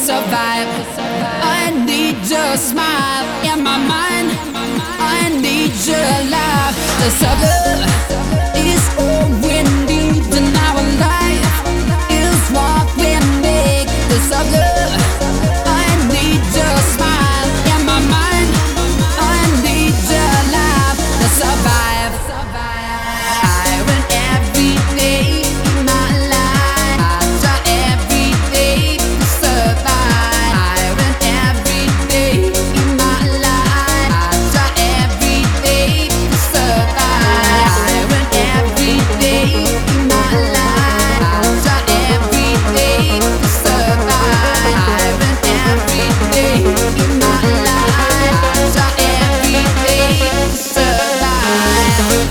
survive. I need your smile in my mind. I need your love to survive. Is all we need in our life. Is what we make to survive. I need your smile in my mind. I need your love to survive. I run every day in my life. I try every day to survive. I run every day in my life. I try every day to survive. I run every day in my life. I try every day to survive. I run every day in my life. I try every day to survive.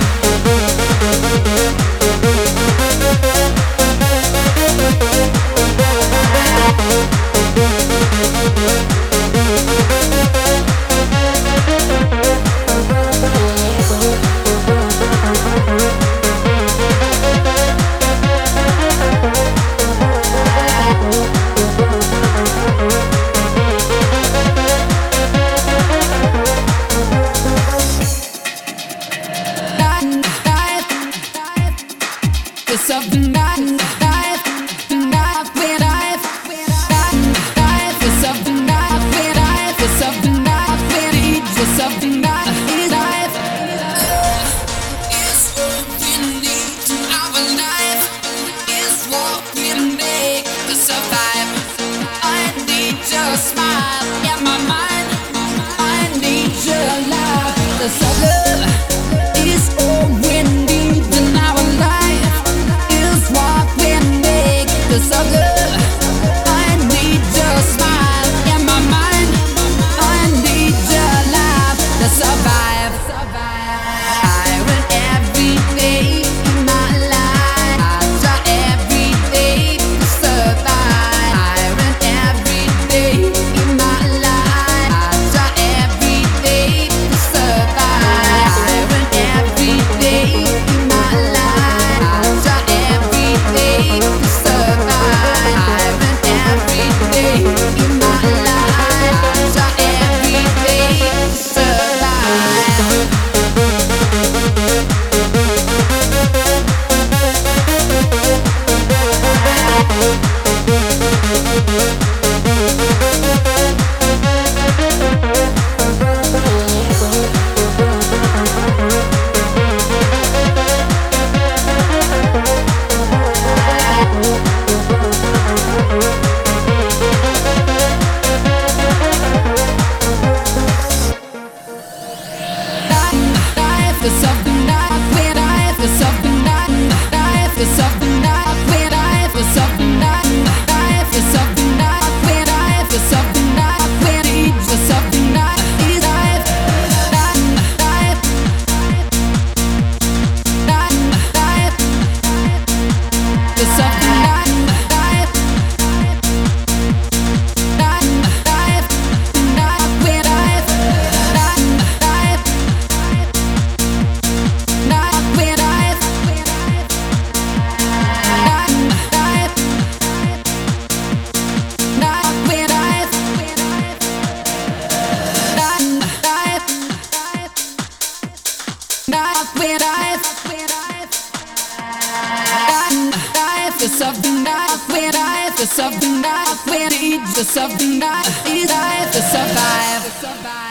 Something smile in my mind. I need your love. The love is all we need in our life. Is what we make the love. I need your smile in my mind. I need your love to survive. I run every day in my life. I try every day to survive. I run every day in my life. I try every day to survive. I run every day in my life. I try every day to survive. I run every day in my life. I try every day to survive. Something that we need, something that is life to survive.